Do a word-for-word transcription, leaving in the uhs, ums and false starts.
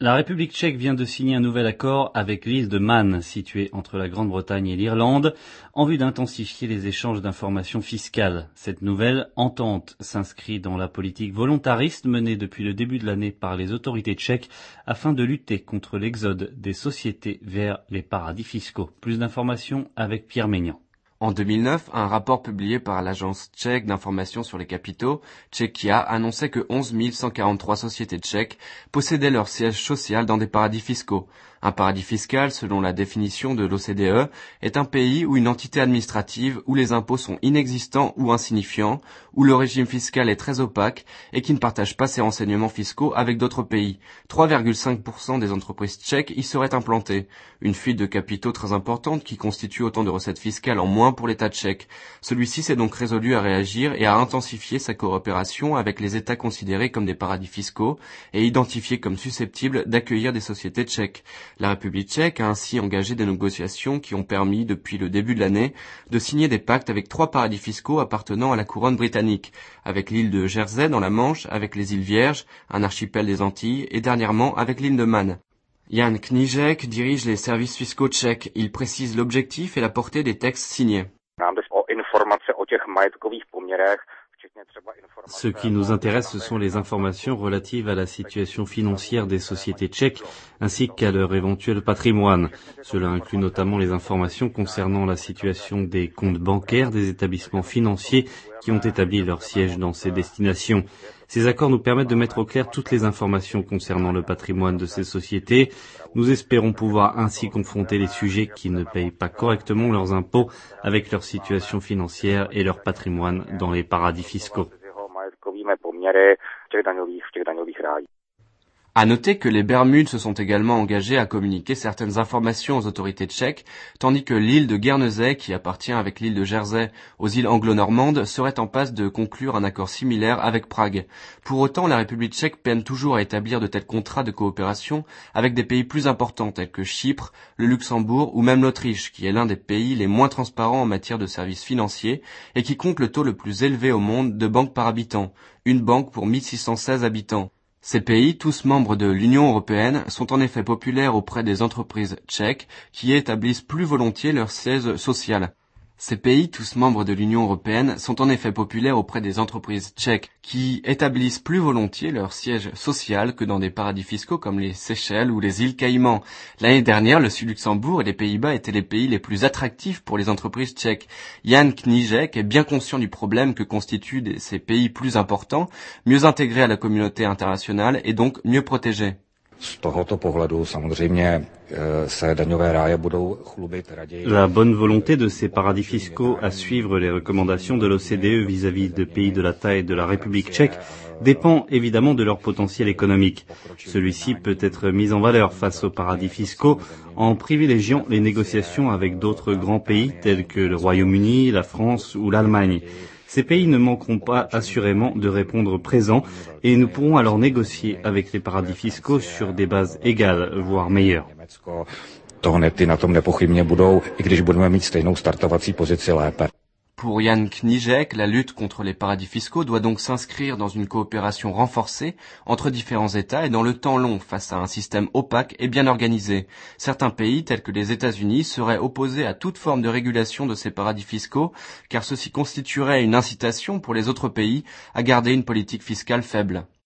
La République tchèque vient de signer un nouvel accord avec l'île de Man, située entre la Grande-Bretagne et l'Irlande, en vue d'intensifier les échanges d'informations fiscales. Cette nouvelle entente s'inscrit dans la politique volontariste menée depuis le début de l'année par les autorités tchèques afin de lutter contre l'exode des sociétés vers les paradis fiscaux. Plus d'informations avec Pierre Maignan. En deux mille neuf, un rapport publié par l'agence tchèque d'information sur les capitaux, Czechia, annonçait que onze mille cent quarante-trois sociétés tchèques possédaient leur siège social dans des paradis fiscaux. Un paradis fiscal, selon la définition de l'O C D E, est un pays ou une entité administrative où les impôts sont inexistants ou insignifiants, où le régime fiscal est très opaque et qui ne partage pas ses renseignements fiscaux avec d'autres pays. trois virgule cinq pour cent des entreprises tchèques y seraient implantées. Une fuite de capitaux très importante qui constitue autant de recettes fiscales en moins pour l'État tchèque. Celui-ci s'est donc résolu à réagir et à intensifier sa coopération avec les États considérés comme des paradis fiscaux et identifiés comme susceptibles d'accueillir des sociétés tchèques. La République tchèque a ainsi engagé des négociations qui ont permis, depuis le début de l'année, de signer des pactes avec trois paradis fiscaux appartenant à la couronne britannique, avec l'île de Jersey dans la Manche, avec les îles Vierges, un archipel des Antilles, et dernièrement avec l'île de Man. Jan Knížek dirige les services fiscaux tchèques. Il précise l'objectif et la portée des textes signés. Ce qui nous intéresse, ce sont les informations relatives à la situation financière des sociétés tchèques ainsi qu'à leur éventuel patrimoine. Cela inclut notamment les informations concernant la situation des comptes bancaires des établissements financiers qui ont établi leur siège dans ces destinations. Ces accords nous permettent de mettre au clair toutes les informations concernant le patrimoine de ces sociétés. Nous espérons pouvoir ainsi confronter les sujets qui ne payent pas correctement leurs impôts avec leur situation financière et leur patrimoine dans les paradis fiscaux. À noter que les Bermudes se sont également engagés à communiquer certaines informations aux autorités tchèques, tandis que l'île de Guernesey, qui appartient avec l'île de Jersey aux îles anglo-normandes, serait en passe de conclure un accord similaire avec Prague. Pour autant, la République tchèque peine toujours à établir de tels contrats de coopération avec des pays plus importants tels que Chypre, le Luxembourg ou même l'Autriche, qui est l'un des pays les moins transparents en matière de services financiers et qui compte le taux le plus élevé au monde de banques par habitant, une banque pour mille six cent seize habitants. Ces pays, tous membres de l'Union européenne, sont en effet populaires auprès des entreprises tchèques qui établissent plus volontiers leur siège social. Ces pays, tous membres de l'Union européenne, sont en effet populaires auprès des entreprises tchèques qui établissent plus volontiers leur siège social que dans des paradis fiscaux comme les Seychelles ou les îles Caïmans. L'année dernière, le Luxembourg et les Pays-Bas étaient les pays les plus attractifs pour les entreprises tchèques. Jan Knížek est bien conscient du problème que constituent ces pays plus importants, mieux intégrés à la communauté internationale et donc mieux protégés. La bonne volonté de ces paradis fiscaux à suivre les recommandations de l'O C D E vis-à-vis de pays de la taille de la République tchèque dépend évidemment de leur potentiel économique. Celui-ci peut être mis en valeur face aux paradis fiscaux en privilégiant les négociations avec d'autres grands pays tels que le Royaume-Uni, la France ou l'Allemagne. Ces pays ne manqueront pas assurément de répondre présent et nous pourrons alors négocier avec les paradis fiscaux sur des bases égales, voire meilleures. Pour Jan Knížek, la lutte contre les paradis fiscaux doit donc s'inscrire dans une coopération renforcée entre différents États et dans le temps long face à un système opaque et bien organisé. Certains pays, tels que les États-Unis, seraient opposés à toute forme de régulation de ces paradis fiscaux, car ceci constituerait une incitation pour les autres pays à garder une politique fiscale faible.